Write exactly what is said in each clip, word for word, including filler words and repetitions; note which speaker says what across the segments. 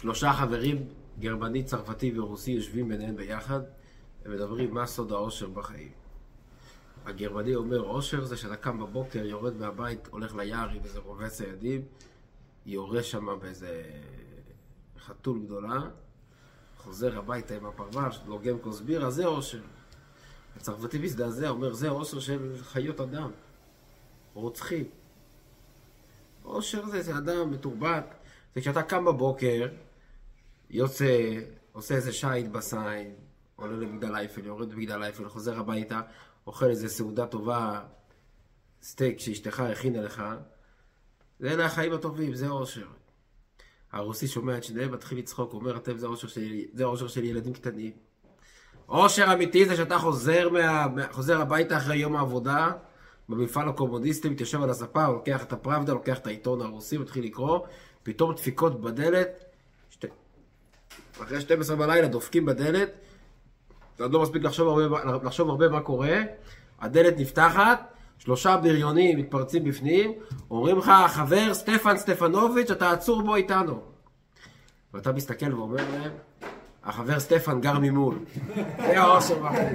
Speaker 1: שלושה חברים, גרמני, צרפתי ורוסי, יושבים ביניהם ביחד, הם מדברים מה סוד האושר בחיים. הגרמני אומר, אושר זה שאתה קם בבוקר, יורד מהבית, הולך ליער עם איזה רובה ציידים, יורה שם באיזה חתול גדולה, חוזר הביתה עם הפרווה, לוגם כוס בירה, זה אושר. הצרפתי מזדעזע, אומר, זה אושר של חיות אדם, רוצחים. אושר זה, זה אדם מתורבת, זה כשאתה קם בבוקר, יוצא, עושה איזה שייט בסיין, עולה למגדל אייפל, יורד במגדל אייפל, חוזר הביתה, אוכל איזה סעודה טובה, סטייק שאשתך הכינה לך, זה אלה החיים הטובים, זה אושר. הרוסי שומע את שניהם, מתחיל לצחוק, אומר, אתם זה אושר של, זה אושר של ילדים קטנים. אושר אמיתי זה שאתה חוזר, מה, חוזר הביתה אחרי יום העבודה, במפעל הקומוניסטי, מתיישב על הספה, לוקח את הפראבדה, לוקח את העיתון הרוסי, מתחיל לקרוא, פתאום דפיקות בדלת, שת... אחרי שתים עשרה בלילה דופקים בדלת, אתה לא מספיק לחשוב הרבה, לחשוב הרבה מה קורה, הדלת נפתחת, שלושה בריונים מתפרצים בפנים, אומרים לך, חבר סטפן סטפנוביץ', אתה עצור בו איתנו. ואתה מסתכל ואומר להם, החבר סטפן גר ממול. זה האושר בחיים.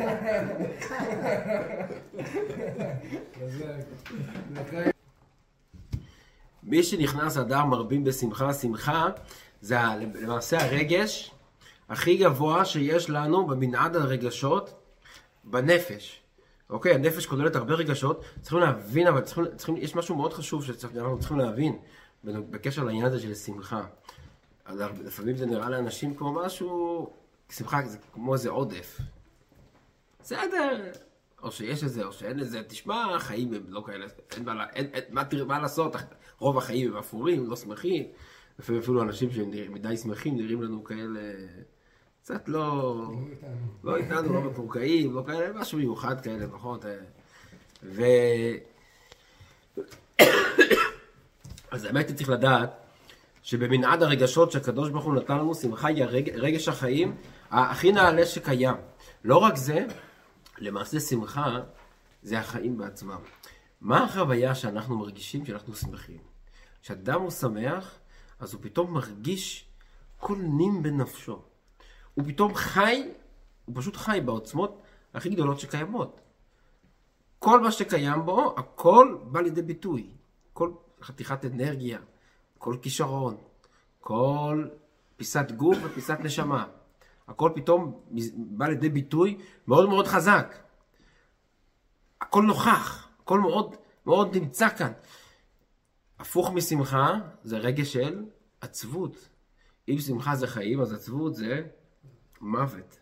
Speaker 1: מי שנכנס אדם מרבים בשמחה, שמחה זה למעשה הרגש הכי גבוה שיש לנו במנעד הרגשות בנפש. אוקיי, הנפש כוללת הרבה רגשות, צריכים להבין, אבל צריכים, צריכים, יש משהו מאוד חשוב שאנחנו צריכים להבין בקשר לעניין הזה של שמחה. לפעמים זה נראה לאנשים כמו משהו, שמחה זה כמו איזה עודף. בסדר, או שיש איזה, או שאין איזה, תשמע, החיים הם לא כאלה, אין מה, אין, אין, מה, מה לעשות, רוב החיים הם אפורים, לא שמחים. לפעמים אפילו אנשים שמדי שמחים נראים לנו כאלה, קצת לא, לא איתנו, לא מפורקעים, לא כאלה, משהו מיוחד כאלה, נכון? ו... אז האמת צריך לדעת, שבמנעד הרגשות שהקדוש ברוך הוא נתן לנו, שמחה היא הרג... רגש החיים הכי נעלה שקיים. לא רק זה, למעשה שמחה זה החיים בעצמם. מה החוויה שאנחנו מרגישים שאנחנו שמחים? כשאדם הוא שמח, אז הוא פתאום מרגיש כל נים בנפשו. הוא פתאום חי, הוא פשוט חי בעוצמות הכי גדולות שקיימות. כל מה שקיים בו, הכל בא לידי ביטוי. כל חתיכת אנרגיה, כל כישרון, כל פיסת גוף ופיסת נשמה. הכל פתאום בא לידי ביטוי מאוד מאוד חזק. הכל נוכח, הכל מאוד מאוד נמצא כאן. הפוך משמחה זה רגש של עצבות. אם שמחה זה חיים, אז עצבות זה מוות.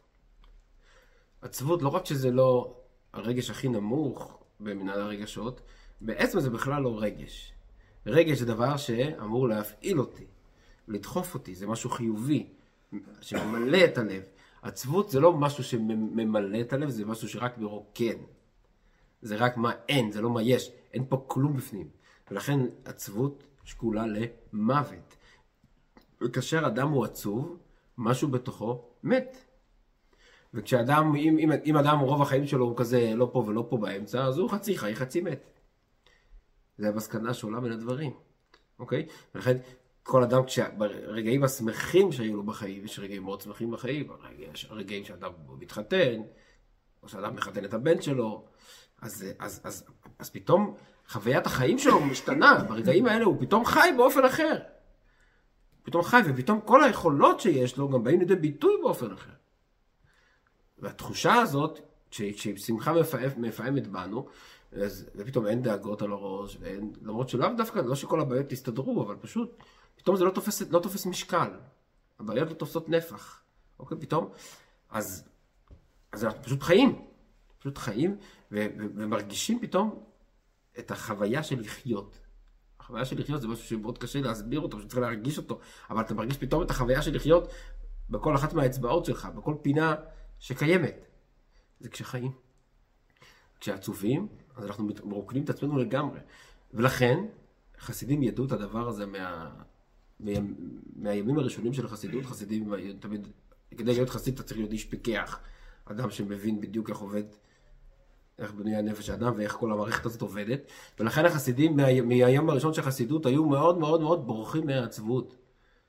Speaker 1: עצבות לא רק שזה לא הרגש הכי נמוך במנעד הרגשות, בעצם זה בכלל לא רגש. רגש זה דבר שאמור להפעיל אותי, לדחוף אותי, זה משהו חיובי, שממלא את הלב. עצבות זה לא משהו שממלא את הלב, זה משהו שרק מרוקן. זה רק מה אין, זה לא מה יש, אין פה כלום בפנים. ולכן עצבות שקולה למוות. וכאשר אדם הוא עצוב, משהו בתוכו מת. וכשאדם, אם, אם, אם אדם רוב החיים שלו הוא כזה לא פה ולא פה באמצע, אז הוא חצי חי, חצי מת. זה המסקנה שעולה מן הדברים. אוקיי? ולכן כל אדם, ברגעים השמחים שהיו לו בחיים, יש רגעים מאוד שמחים בחיים, יש רגעים שאדם מתחתן, או שאדם מחתן את הבן שלו, אז, אז, אז, אז פתאום חוויית החיים שלו משתנה, ברגעים האלה הוא פתאום חי באופן אחר. פתאום חי, ופתאום כל היכולות שיש לו גם באים לידי ביטוי באופן אחר. והתחושה הזאת, ששמחה מפעמת בנו, אז ופתאום אין דאגות על הראש, ואין, למרות שלאו דווקא, לא שכל הבעיות תסתדרו, אבל פשוט, פתאום זה לא תופס, לא תופס משקל. הבעיות לא תופסות נפח. אוקיי, פתאום, אז, אז אנחנו פשוט חיים. פשוט חיים, ו, ו, ומרגישים פתאום את החוויה של לחיות. החוויה של לחיות זה משהו שמאוד קשה להסביר אותו, שצריך להרגיש אותו, אבל אתה מרגיש פתאום את החוויה של לחיות בכל אחת מהאצבעות שלך, בכל פינה שקיימת. זה כשחיים. כשעצובים, אז אנחנו מרוקנים את עצמנו לגמרי. ולכן, חסידים ידעו את הדבר הזה מה, מה, מהימים הראשונים של החסידות. חסידים, תמיד, כדי להיות חסיד, אתה צריך להיות איש פיקח. אדם שמבין בדיוק איך עובד, איך בנויה נפש האדם ואיך כל המערכת הזאת עובדת. ולכן החסידים, מה, מהיום הראשון של החסידות, היו מאוד מאוד מאוד בורחים מהעצבות.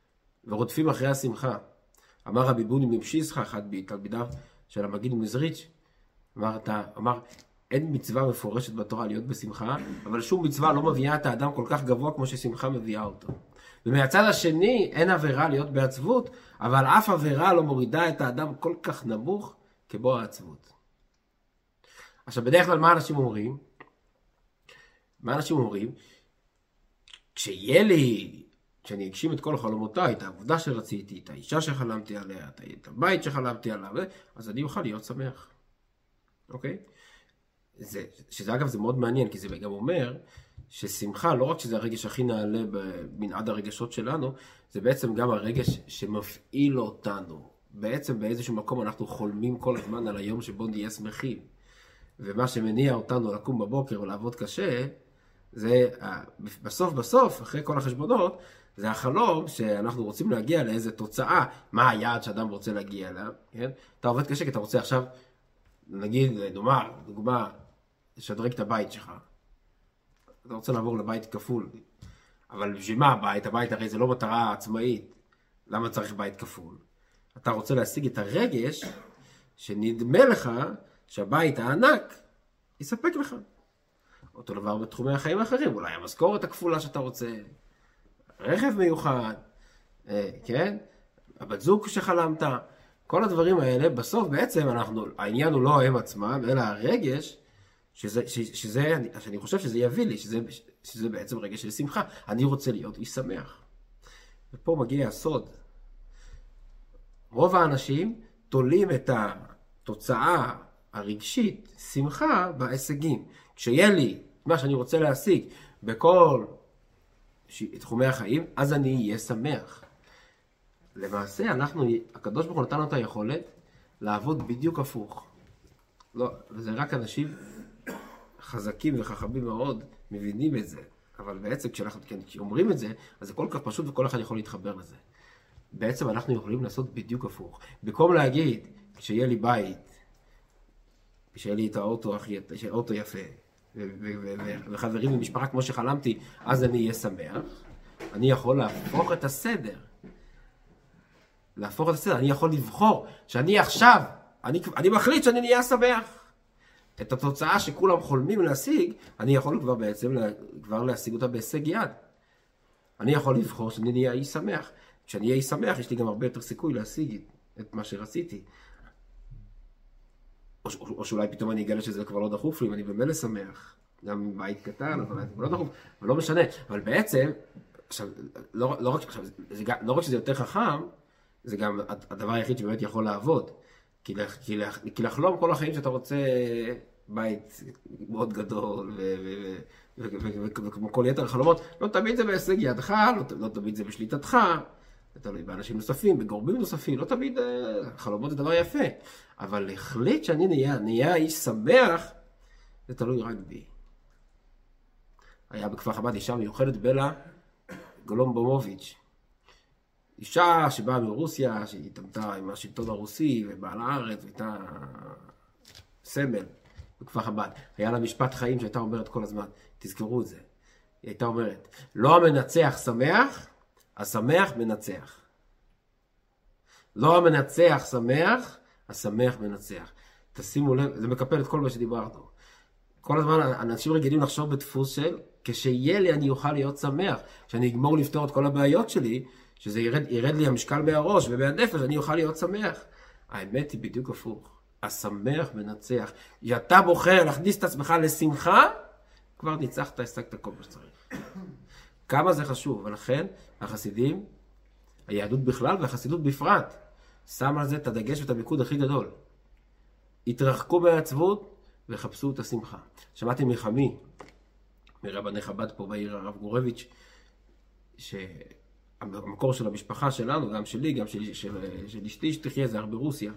Speaker 1: ורודפים אחרי השמחה. אמר רבי בוני ממשיסחה, אחד מתלמידיו של המגיד מזריץ', אמר, אתה, אמר, אין מצווה מפורשת בתורה להיות בשמחה, אבל שום מצווה לא מביאה את האדם כל כך גבוה כמו ששמחה מביאה אותו. ומהצד השני, אין עבירה להיות בעצבות, אבל אף עבירה לא מורידה את האדם כל כך נמוך כמו העצבות. עכשיו, בדרך כלל מה אנשים אומרים? מה אנשים אומרים? כשיהיה לי, כשאני אגשים את כל חלומותיי, את העבודה שרציתי, את האישה שחלמתי עליה, את הבית שחלמתי עליו, אז אני אוכל להיות שמח. אוקיי? זה, שזה אגב זה מאוד מעניין, כי זה גם אומר ששמחה, לא רק שזה הרגש הכי נעלה במנעד הרגשות שלנו, זה בעצם גם הרגש שמפעיל אותנו. בעצם באיזשהו מקום אנחנו חולמים כל הזמן על היום שבו נהיה שמחים. ומה שמניע אותנו לקום בבוקר ולעבוד קשה, זה בסוף בסוף, אחרי כל החשבונות, זה החלום שאנחנו רוצים להגיע לאיזו תוצאה. מה היעד שאדם רוצה להגיע אליו, כן? אתה עובד קשה כי אתה רוצה עכשיו, נגיד, דוגמה, דוגמה, לשדרג את הבית שלך. אתה רוצה לעבור לבית כפול. אבל בשביל מה הבית? הבית הרי זה לא מטרה עצמאית. למה צריך בית כפול? אתה רוצה להשיג את הרגש שנדמה לך שהבית הענק יספק לך. אותו דבר בתחומי החיים האחרים. אולי המשכורת הכפולה שאתה רוצה, רכב מיוחד, כן? הבת זוג שחלמת. כל הדברים האלה, בסוף בעצם אנחנו, העניין הוא לא הם עצמם, אלא הרגש, שזה, שזה, שאני חושב שזה יביא לי, שזה, שזה בעצם רגש של שמחה. אני רוצה להיות איש שמח. ופה מגיע הסוד. רוב האנשים תולים את התוצאה הרגשית, שמחה, בהישגים. כשיהיה לי מה שאני רוצה להשיג בכל תחומי החיים, אז אני אהיה שמח. למעשה, אנחנו, הקדוש ברוך הוא נתן לנו את היכולת לעבוד בדיוק הפוך. לא, וזה רק אנשים חזקים וחכמים מאוד מבינים את זה. אבל בעצם כשאנחנו אומרים את זה, אז זה כל כך פשוט וכל אחד יכול להתחבר לזה. בעצם אנחנו יכולים לעשות בדיוק הפוך. במקום להגיד, כשיהיה לי בית, כשיהיה לי את האוטו, האוטו יפה, וחברים ומשפחה כמו שחלמתי, אז אני אהיה שמח. אני יכול להפוך את הסדר. להפוך את הסדר. אני יכול לבחור שאני עכשיו, אני, אני מחליט שאני נהיה שמח. את התוצאה שכולם חולמים להשיג, אני יכול כבר בעצם כבר להשיג אותה בהישג יד. אני יכול לבחור שאני נהיה איש שמח. כשאני אהיה איש שמח, יש לי גם הרבה יותר סיכוי להשיג את מה שרציתי. או, או, או שאולי פתאום אני אגלה שזה כבר לא דחוף לי, ואני במילא שמח. גם בית קטן, אבל זה לא דחוף, אבל לא משנה. אבל בעצם, עכשיו, לא, לא, רק, עכשיו, זה, לא רק שזה יותר חכם, זה גם הדבר היחיד שבאמת יכול לעבוד. כי, כי, כי לחלום כל החיים שאתה רוצה בית מאוד גדול, וכמו כל יתר החלומות, לא תמיד זה בהישג ידך, לא, לא תמיד זה בשליטתך, זה תלוי באנשים נוספים, בגורמים נוספים, לא תמיד חלומות זה דבר יפה. אבל להחליט שאני נהיה, נהיה איש שמח, זה תלוי רק בי. היה בכפר חב"ד אישה מיוחדת, בלה גולומבומוביץ'. אישה שבאה מרוסיה, שהיא התעמתה עם השלטון הרוסי, ובאה לארץ, והייתה סמל בכפר חב"ד. היה לה משפט חיים שהייתה אומרת כל הזמן, תזכרו את זה. היא הייתה אומרת, לא המנצח שמח, השמח מנצח. לא המנצח שמח, השמח מנצח. תשימו לב, זה מקפל את כל מה שדיברנו. כל הזמן אנשים רגילים לחשוב בדפוס של, כשיהיה לי אני אוכל להיות שמח. כשאני אגמור לפתור את כל הבעיות שלי, שזה ירד, ירד לי המשקל מהראש ומהנפש, אני אוכל להיות שמח. האמת היא בדיוק הפוך. השמח מנצח. כשאתה בוחר להכניס את עצמך לשמחה, כבר ניצחת, השגת כל מה שצריך. כמה זה חשוב, ולכן החסידים, היהדות בכלל והחסידות בפרט, שם על זה את הדגש ואת המיקוד הכי גדול. התרחקו מהעצבות וחפשו את השמחה. שמעתי מחמי, מרבני חב"ד פה בעיר הרב גורביץ', שהמקור של המשפחה שלנו, גם שלי, גם של, של, של אשתי שתחיה, זה הרבה רוסיה.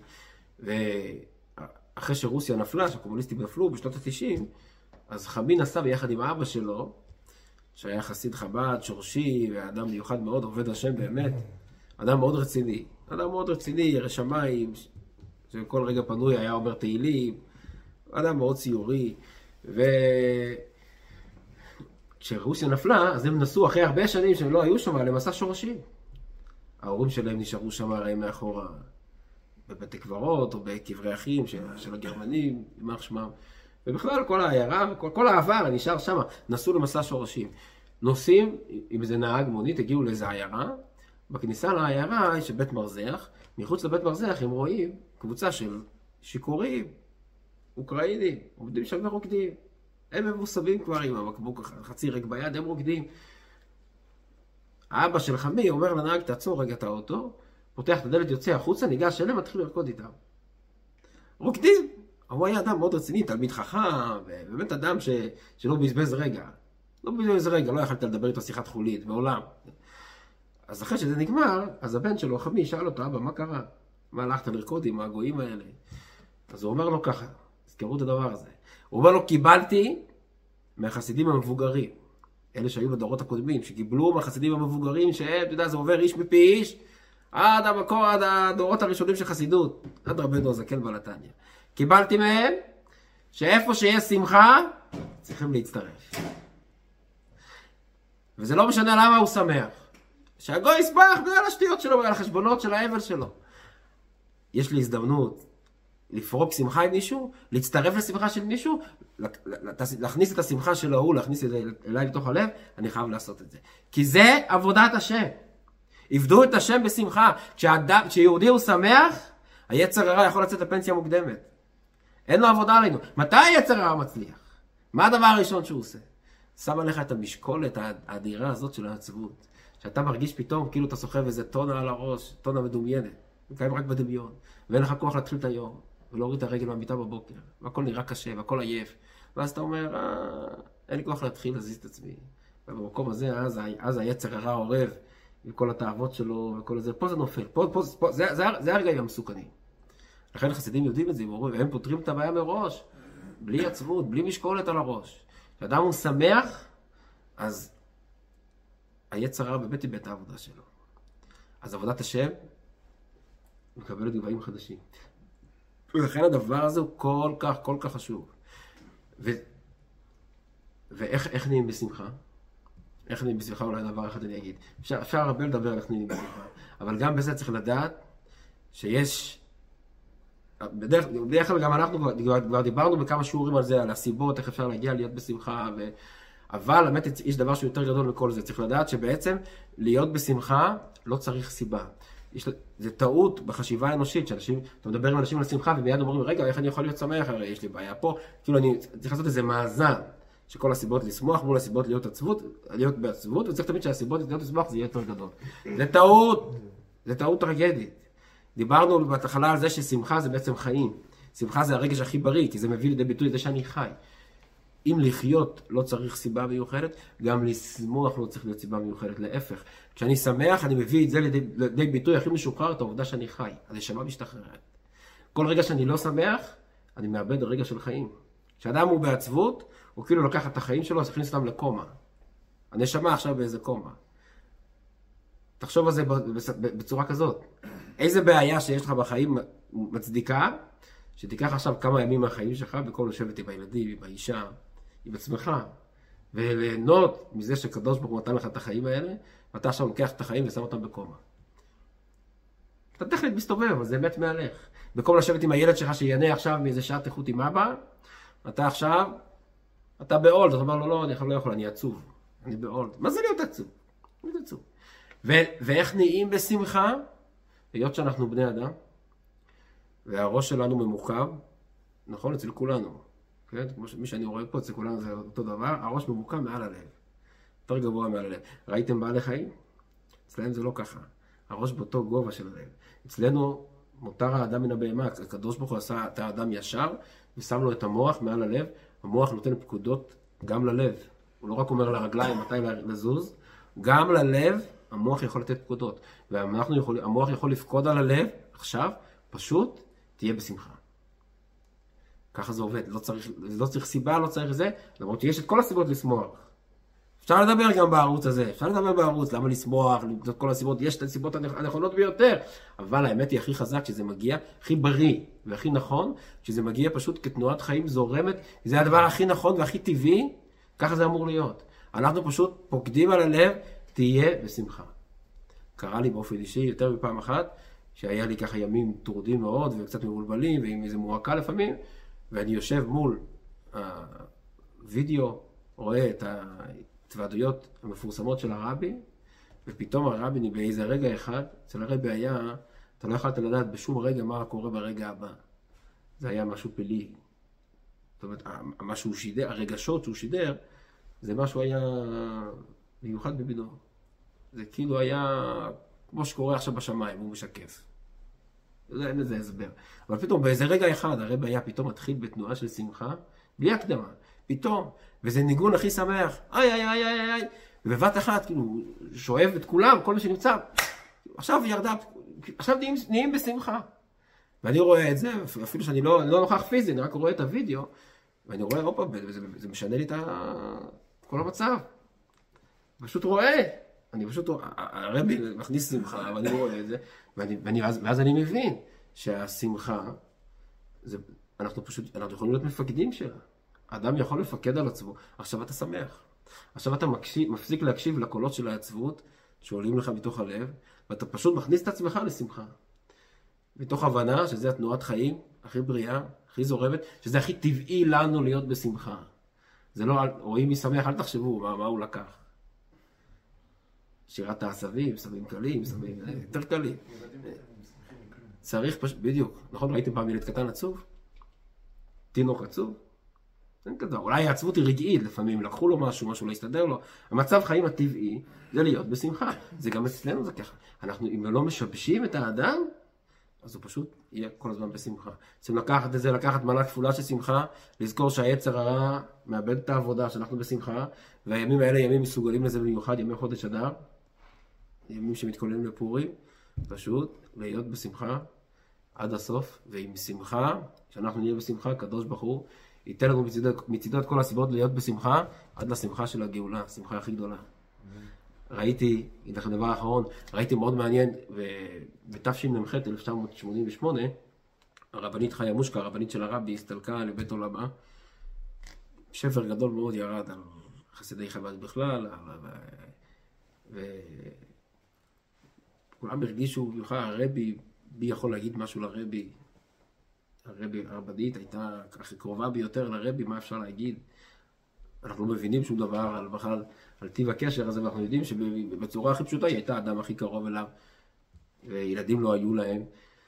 Speaker 1: ואחרי שרוסיה נפלה, שהקומוניסטים נפלו בשנות ה-תשעים, אז חמי נסע ביחד עם אבא שלו, שהיה חסיד חב"ד, שורשי, ואדם מיוחד מאוד, עובד השם באמת. אדם מאוד רציני. אדם מאוד רציני, ירא שמיים, שכל רגע פנוי היה אומר תהילים. אדם מאוד ציורי. וכשרוסיה נפלה, אז הם נסעו אחרי הרבה שנים שהם לא היו שם, למסע שורשים. ההורים שלהם נשארו שם הרי מאחורה, בבתי קברות או בקברי אחים של, של הגרמנים, יימח שמם. ובכלל כל העיירה, כל, כל העבר נשאר שם, נסעו למסע שורשים. נוסעים עם איזה נהג מונית, הגיעו לאיזה עיירה, בכניסה לעיירה יש בית מרזח, מחוץ לבית מרזח הם רואים קבוצה של שיכורים, אוקראינים, עובדים שם ורוקדים. הם מבוסבים כבר עם המקבוק חצי ריק ביד, הם רוקדים. האבא של חמי אומר לנהג, תעצור רגע את האוטו, פותח את הדלת, יוצא החוצה, ניגש אליהם, מתחיל לרקוד איתם. רוקדים. הוא היה אדם מאוד רציני, תלמיד חכם, ובאמת אדם ש... שלא בזבז רגע. לא בזבז רגע, לא יכלת לדבר איתו שיחת חולית, בעולם. אז אחרי שזה נגמר, אז הבן שלו, חמי, שאל אותו, אבא, מה קרה? מה הלכת לרקוד עם הגויים האלה? אז הוא אומר לו ככה, תזכרו את הדבר הזה. הוא אומר לו, קיבלתי מהחסידים המבוגרים, אלה שהיו בדורות הקודמים, שקיבלו מהחסידים המבוגרים, שהם, אתה יודע, זה עובר איש מפי איש, עד המקור, עד הדורות הראשונים של חסידות, עד רבנו הזקן בלתניה. קיבלתי מהם, שאיפה שיש שמחה, צריכים להצטרף. וזה לא משנה למה הוא שמח. שהגוי ישמח בגלל השטויות שלו, בגלל החשבונות של האבל שלו. יש לי הזדמנות לפרוק שמחה עם מישהו, להצטרף לשמחה של מישהו, להכניס את השמחה שלו הוא, להכניס את זה אליי לתוך הלב, אני חייב לעשות את זה. כי זה עבודת השם. עבדו את השם בשמחה. כשאדם, כשיהודי הוא שמח, היצר הרע יכול לצאת לפנסיה מוקדמת. אין לו עבודה עלינו. מתי היצר הרע מצליח? מה הדבר הראשון שהוא עושה? שם עליך את המשקולת האדירה הזאת של העצבות. שאתה מרגיש פתאום כאילו אתה סוחב איזה טונה על הראש, טונה מדומיינת. מקיים רק בדמיון. ואין לך כוח להתחיל את היום. ולהוריד את הרגל מהמיטה בבוקר. והכל נראה קשה, והכל עייף. ואז אתה אומר, אה, אין לי כוח להתחיל להזיז את עצמי. ובמקום הזה, אז, אז היצר הרע עורב, עם כל התאוות שלו וכל זה. פה זה נופל. פה, פה, פה, זה, זה, זה הרגעים המסוכנים. לכן חסידים יודעים את זה, והם פותרים את הבעיה מראש. בלי עצבות, בלי משקולת על הראש. כשאדם הוא שמח, אז היצר הרע באמת איבד את העבודה שלו. אז עבודת השם מקבלת גבהים חדשים. ולכן הדבר הזה הוא כל כך, כל כך חשוב. ו... ואיך איך נהיים בשמחה? איך נהיים בשמחה? אולי דבר אחד אני אגיד. אפשר, אפשר הרבה לדבר על איך נהיים בשמחה. אבל גם בזה צריך לדעת שיש... בדרך, בדרך כלל גם אנחנו כבר, כבר דיברנו בכמה שיעורים על זה, על הסיבות, איך אפשר להגיע להיות בשמחה. ו... אבל באמת יש דבר שהוא יותר גדול מכל זה. צריך לדעת שבעצם להיות בשמחה לא צריך סיבה. יש, זה טעות בחשיבה האנושית, שאנשים, אתה מדבר עם אנשים על שמחה ומיד אומרים, רגע, איך אני יכול להיות שמח? הרי יש לי בעיה פה. כאילו אני צריך לעשות איזה מאזן, שכל הסיבות לשמוח מול הסיבות להיות עצבות, להיות בעצבות, וצריך תמיד שהסיבות להיות לשמוח זה יהיה יותר גדול. זה טעות, זה טעות טרגדית. דיברנו בהתחלה על זה ששמחה זה בעצם חיים. שמחה זה הרגש הכי בריא, כי זה מביא לידי ביטוי לזה שאני חי. אם לחיות לא צריך סיבה מיוחדת, גם לשמוח לא צריך להיות סיבה מיוחדת, להפך. כשאני שמח, אני מביא את זה לידי, לידי ביטוי הכי משוחרר, את העובדה שאני חי. הנשמה משתחררת. כל רגע שאני לא שמח, אני מאבד רגע של חיים. כשאדם הוא בעצבות, הוא כאילו לוקח את החיים שלו, אז הכניס אותם לקומה. הנשמה עכשיו באיזה קומה. תחשוב על זה בצורה כזאת. איזה בעיה שיש לך בחיים מצדיקה, שתיקח עכשיו כמה ימים מהחיים שלך, בכל לשבת עם הילדים, עם האישה, עם עצמך, וליהנות מזה שקדוש ברוך הוא נתן לך את החיים האלה, ואתה עכשיו לוקח את החיים ושם אותם בקומה. אתה טכנית מסתובב, אבל זה באמת מהלך. במקום לשבת עם הילד שלך שיענה עכשיו מאיזה שעת איכות עם אבא, אתה עכשיו, אתה בעולד, אתה אומר לו, לא, אני לא יכול, אני עצוב. אני בעולד. מה זה להיות עצוב? להיות עצוב. ו- ואיך נהיים בשמחה? היות שאנחנו בני אדם, והראש שלנו ממוקם, נכון, אצל כולנו. כן? כמו שמי שאני רואה פה, אצל כולנו זה אותו דבר, הראש ממוקם מעל הלב. יותר גבוה מעל הלב. ראיתם בעלי חיים? אצלהם זה לא ככה. הראש באותו גובה של הלב. אצלנו מותר האדם מן הבהמה. הקדוש ברוך הוא עשה את האדם ישר, ושם לו את המוח מעל הלב. המוח נותן פקודות גם ללב. הוא לא רק אומר לרגליים מתי לזוז, גם ללב המוח יכול לתת פקודות. והמוח יכול לפקוד על הלב, עכשיו, פשוט, תהיה בשמחה. ככה זה עובד. לא צריך, לא צריך סיבה, לא צריך זה. למרות שיש את כל הסיבות לשמוח. אפשר לדבר גם בערוץ הזה. אפשר לדבר בערוץ, למה לשמוח, למצוא כל הסיבות. יש את הסיבות הנכונות ביותר. אבל האמת היא הכי חזק שזה מגיע, הכי בריא והכי נכון, שזה מגיע פשוט כתנועת חיים זורמת. זה הדבר הכי נכון והכי טבעי. ככה זה אמור להיות. אנחנו פשוט פוקדים על הלב, תהיה בשמחה. קרה לי באופן אישי יותר מפעם אחת, שהיה לי ככה ימים טורדים מאוד וקצת מבולבלים ועם איזה מועקה לפעמים, ואני יושב מול הווידאו, רואה את ההתוועדויות המפורסמות של הרבי, ופתאום הרבי באיזה רגע אחד, אצל הרבי היה, אתה לא יכולת לדעת בשום רגע מה קורה ברגע הבא. זה היה משהו פלאי. זאת אומרת, מה שהוא שידר, הרגשות שהוא שידר, זה משהו היה מיוחד במינו. זה כאילו היה כמו שקורה עכשיו בשמיים, הוא משקף. זה, אין לזה הסבר. אבל פתאום באיזה רגע אחד, הרבי היה פתאום מתחיל בתנועה של שמחה, בלי הקדמה. פתאום, וזה ניגון הכי שמח, איי איי איי איי איי, ובבת אחת, כאילו, שואב את כולם, כל מה שנמצא, עכשיו ירדה, עכשיו נהיים, נהיים בשמחה. ואני רואה את זה, אפילו שאני לא, לא נוכח פיזי, אני רק רואה את הוידאו, ואני רואה, אופה, וזה, זה משנה לי את כל המצב. פשוט רואה, אני פשוט, הרבי מכניס שמחה, ואני רואה את זה, ואני, ואני, ואז, ואז אני מבין שהשמחה, זה, אנחנו פשוט, אנחנו יכולים להיות מפקדים שלה. האדם יכול לפקד על עצמו, עכשיו אתה שמח. עכשיו אתה מקשיב, מפסיק להקשיב לקולות של העצבות, שעולים לך מתוך הלב, ואתה פשוט מכניס את עצמך לשמחה. מתוך הבנה שזה התנועת חיים הכי בריאה, הכי זורמת, שזה הכי טבעי לנו להיות בשמחה. זה לא, רואים מי שמח, אל תחשבו מה, מה הוא לקח. שירת העשבים, סמים קלים, סמים יותר קלים. צריך פשוט, בדיוק, נכון? ראיתם פעם ילד קטן עצוב? תינוק עצוב? אין כזה, אולי העצבות היא רגעית, לפעמים לקחו לו משהו, משהו לא יסתדר לו. המצב חיים הטבעי זה להיות בשמחה. זה גם אצלנו זה ככה. אנחנו, אם לא משבשים את האדם, אז הוא פשוט יהיה כל הזמן בשמחה. צריכים לקחת את זה, לקחת מנה כפולה של שמחה, לזכור שהיצר הרע מאבד את העבודה, שאנחנו בשמחה, והימים האלה ימים מסוגלים לזה במיוחד, ימי חודש אדר, ימים שמתכוננים לפורים, פשוט להיות בשמחה עד הסוף, ועם שמחה, שאנחנו נהיה בשמחה, הקדוש ברוך הוא, ייתן לנו מצידו את כל הסיבות להיות בשמחה, עד לשמחה של הגאולה, השמחה הכי גדולה. ראיתי, אגיד לכם דבר האחרון, ראיתי מאוד מעניין, ב-תשמ"ח אלף תשע מאות שמונים ושמונה, הרבנית חיה מושקה, הרבנית של הרבי, הסתלקה לבית עולמה, שפר גדול מאוד ירד על חסידי חב"ד בכלל, וכולם הרגישו, במיוחד הרבי, בי יכול להגיד משהו לרבי, הרבי, הרבנית הייתה הכי קרובה ביותר לרבי, מה אפשר להגיד? אנחנו לא מבינים שום דבר על בכלל, על טיב הקשר הזה, ואנחנו יודעים שבצורה הכי פשוטה היא הייתה האדם הכי קרוב אליו, וילדים לא היו להם.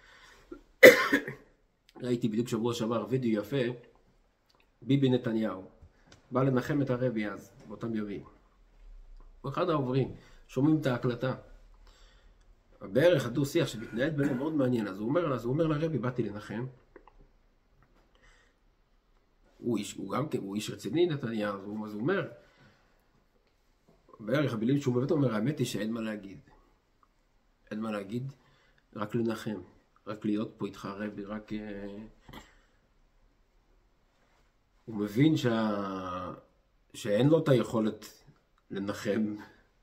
Speaker 1: ראיתי בדיוק שבוע שעבר וידאו יפה, ביבי נתניהו, בא לנחם את הרבי אז, באותם ימים. ואחד העוברים, שומעים את ההקלטה. בערך הדו שיח שמתנהל ביניהם מאוד מעניין, אז הוא אומר, אז הוא אומר לרבי, באתי לנחם. הוא איש, הוא גם כן, הוא איש רציני נתניהו, אז הוא, אז הוא אומר, בערך המילים שהוא באמת אומר, האמת היא שאין מה להגיד. אין מה להגיד, רק לנחם, רק להיות פה איתך רבי, רק... הוא מבין שה... שאין לו את היכולת לנחם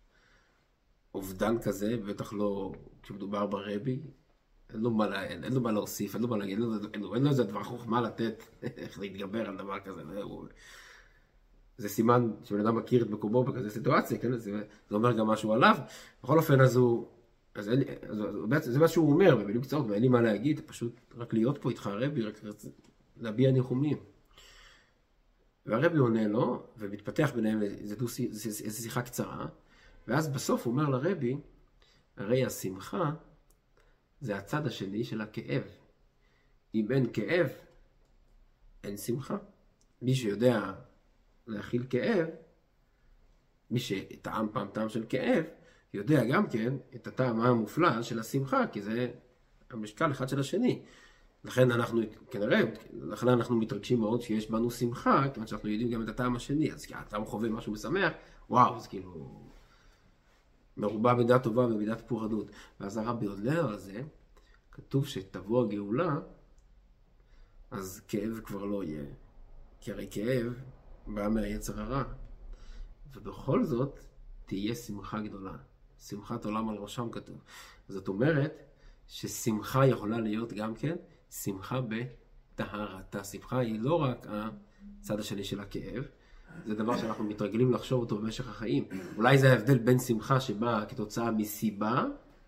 Speaker 1: אובדן כזה, בטח לא כשמדובר ברבי, אין לו מה, אין, אין לו מה להוסיף, אין לו מה להגיד, אין לו, אין לו, אין לו איזה דבר חוכמה לתת, איך להתגבר על דבר כזה. זה, הוא... זה סימן שבן אדם מכיר את מקומו בכזה סיטואציה, כן? זה, זה אומר גם משהו עליו. בכל אופן, אז הוא... אז אין, אז, אז, זה מה שהוא אומר, במילים קצרות, ואין לי מה להגיד, פשוט רק להיות פה איתך הרבי, רק להביע ניחומים. והרבי עונה לו, ומתפתח ביניהם איזו שיחה קצרה, ואז בסוף הוא אומר לרבי, הרי השמחה זה הצד השני של הכאב. אם אין כאב, אין שמחה. מי שיודע להכיל כאב, מי שטעם פעם טעם של כאב, יודע גם כן את הטעם המופלא של השמחה, כי זה המשקל אחד של השני. לכן אנחנו, כנראה, לכן אנחנו מתרגשים מאוד שיש בנו שמחה, כיוון שאנחנו יודעים גם את הטעם השני. אז כי הטעם חווה משהו משמח, וואו, זה כאילו מרובה מידה טובה ומידת פורענות. ואז הרבי עולה על זה, כתוב שתבוא הגאולה, אז כאב כבר לא יהיה. כי הרי כאב בא מהיצר הרע. ובכל זאת תהיה שמחה גדולה. שמחת עולם על ראשם כתוב. זאת אומרת ששמחה יכולה להיות גם כן שמחה בטהרתה. שמחה היא לא רק הצד השני של הכאב, זה דבר שאנחנו מתרגלים לחשוב אותו במשך החיים. אולי זה ההבדל בין שמחה שבאה כתוצאה מסיבה,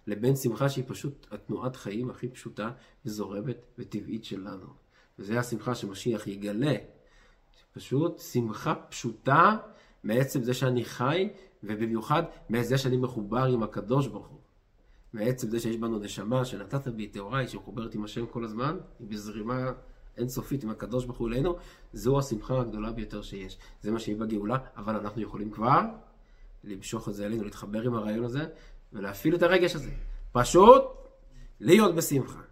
Speaker 1: לבין שמחה שהיא פשוט התנועת חיים הכי פשוטה וזורמת וטבעית שלנו. וזה השמחה שמשיח יגלה. פשוט שמחה פשוטה מעצם זה שאני חי, ובמיוחד מזה שאני מחובר עם הקדוש ברוך הוא. מעצם זה שיש בנו נשמה שנתת בי תאוריי, שמחוברת עם השם כל הזמן, היא בזרימה אינסופית עם הקדוש ברוך הוא אלינו, זו השמחה הגדולה ביותר שיש. זה מה שהיא בגאולה, אבל אנחנו יכולים כבר למשוך את זה אלינו, להתחבר עם הרעיון הזה, ולהפעיל את הרגש הזה. פשוט להיות בשמחה.